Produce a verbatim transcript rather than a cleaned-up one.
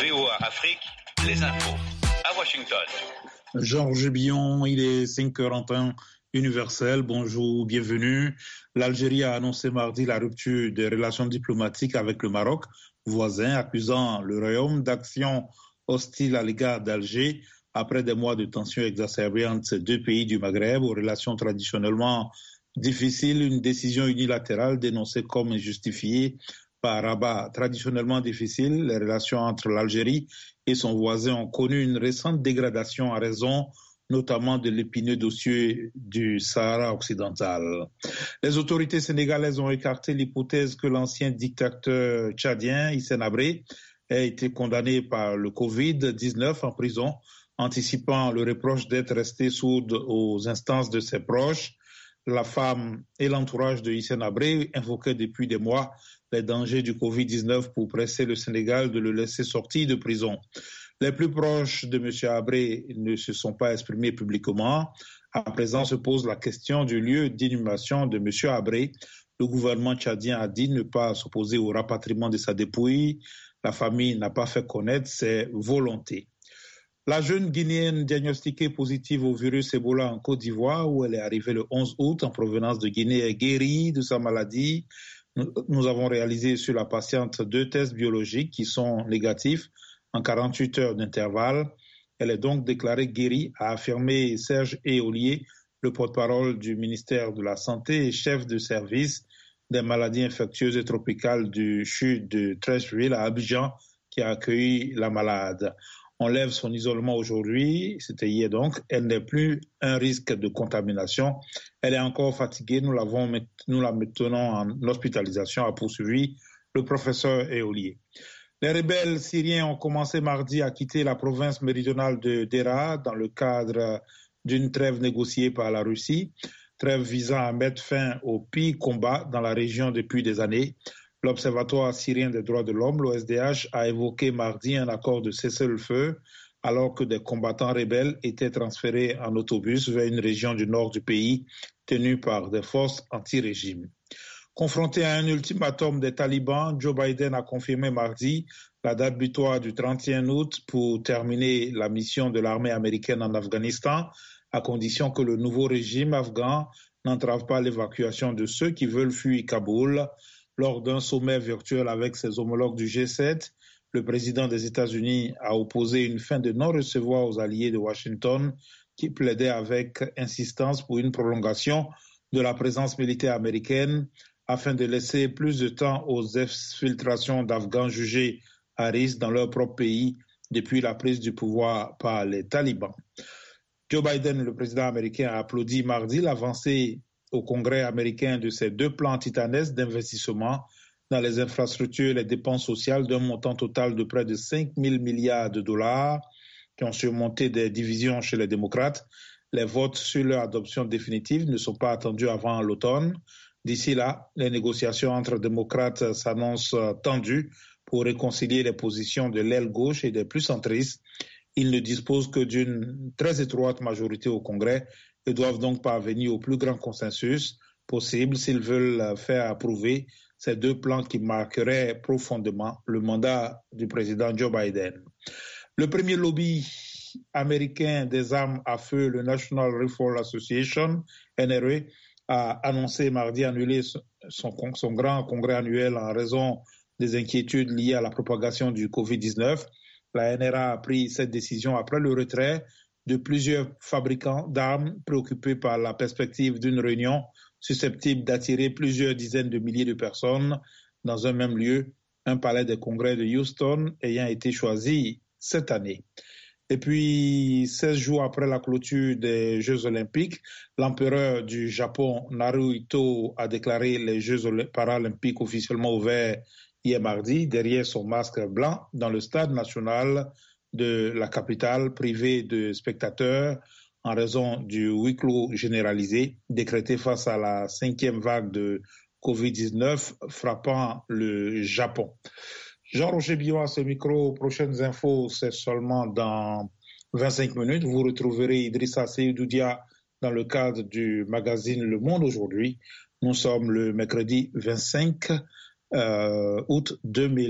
V O A Afrique, les infos. À Washington. Georges Billon, il est cinq heures en temps universel. Bonjour, bienvenue. L'Algérie a annoncé mardi la rupture des relations diplomatiques avec le Maroc, voisin, accusant le Royaume d'actions hostiles à l'égard d'Alger après des mois de tensions exacerbées entre ces deux pays du Maghreb aux relations traditionnellement difficiles. Une décision unilatérale dénoncée comme injustifiée par Rabat. Traditionnellement difficile, les relations entre l'Algérie et son voisin ont connu une récente dégradation en raison notamment de l'épineux dossier du Sahara occidental. Les autorités sénégalaises ont écarté l'hypothèse que l'ancien dictateur tchadien Hissène Habré ait été condamné par le covid dix-neuf en prison, anticipant le reproche d'être resté sourde aux instances de ses proches. La femme et l'entourage de Hissène Habré invoquaient depuis des mois les dangers du covid dix-neuf pour presser le Sénégal de le laisser sortir de prison. Les plus proches de M. Habré ne se sont pas exprimés publiquement. À présent se pose la question du lieu d'inhumation de M. Habré. Le gouvernement tchadien a dit ne pas s'opposer au rapatriement de sa dépouille. La famille n'a pas fait connaître ses volontés. La jeune Guinéenne diagnostiquée positive au virus Ebola en Côte d'Ivoire, où elle est arrivée le onze août en provenance de Guinée, est guérie de sa maladie. Nous avons réalisé sur la patiente deux tests biologiques qui sont négatifs en quarante-huit heures d'intervalle. Elle est donc déclarée guérie, a affirmé Serge Éolier, le porte-parole du ministère de la Santé et chef de service des maladies infectieuses et tropicales du C H U de Treichville à Abidjan, qui a accueilli la malade. On lève son isolement aujourd'hui, c'était hier donc. Elle n'est plus un risque de contamination. Elle est encore fatiguée. Nous, l'avons, nous la maintenons en hospitalisation, a poursuivi le professeur Éolier. Les rebelles syriens ont commencé mardi à quitter la province méridionale de Deraa dans le cadre d'une trêve négociée par la Russie, trêve visant à mettre fin aux pires combats dans la région depuis des années. L'Observatoire syrien des droits de l'homme, l'O S D H, a évoqué mardi un accord de cessez-le-feu alors que des combattants rebelles étaient transférés en autobus vers une région du nord du pays tenue par des forces anti-régime. Confronté à un ultimatum des talibans, Joe Biden a confirmé mardi la date butoir du trente et un août pour terminer la mission de l'armée américaine en Afghanistan, à condition que le nouveau régime afghan n'entrave pas l'évacuation de ceux qui veulent fuir Kaboul. Lors d'un sommet virtuel avec ses homologues du G sept, le président des États-Unis a opposé une fin de non-recevoir aux alliés de Washington qui plaidaient avec insistance pour une prolongation de la présence militaire américaine afin de laisser plus de temps aux exfiltrations d'Afghans jugés à risque dans leur propre pays depuis la prise du pouvoir par les talibans. Joe Biden, le président américain, a applaudi mardi l'avancée au Congrès américain de ces deux plans titanesques d'investissement dans les infrastructures et les dépenses sociales d'un montant total de près de cinq mille milliards de dollars qui ont surmonté des divisions chez les démocrates. Les votes sur leur adoption définitive ne sont pas attendus avant l'automne. D'ici là, les négociations entre démocrates s'annoncent tendues pour réconcilier les positions de l'aile gauche et des plus centristes. Ils ne disposent que d'une très étroite majorité au Congrès et doivent donc parvenir au plus grand consensus possible s'ils veulent faire approuver ces deux plans qui marqueraient profondément le mandat du président Joe Biden. Le premier lobby américain des armes à feu, le National Rifle Association, N R A, a annoncé mardi annuler son, son grand congrès annuel en raison des inquiétudes liées à la propagation du covid dix-neuf. La N R A a pris cette décision après le retrait de plusieurs fabricants d'armes préoccupés par la perspective d'une réunion susceptible d'attirer plusieurs dizaines de milliers de personnes dans un même lieu, un palais des congrès de Houston ayant été choisi cette année. Et puis, seize jours après la clôture des Jeux olympiques, l'empereur du Japon, Naruhito, a déclaré les Jeux paralympiques officiellement ouverts hier mardi, derrière son masque blanc, dans le stade national de la capitale, privé de spectateurs en raison du huis clos généralisé décrété face à la cinquième vague de covid dix-neuf frappant le Japon. Jean-Roger Billon à ce micro. Prochaines infos, c'est seulement dans vingt-cinq minutes. Vous retrouverez Idrissa Seydoudia dans le cadre du magazine Le Monde aujourd'hui. Nous sommes le mercredi vingt-cinq euh, août deux mille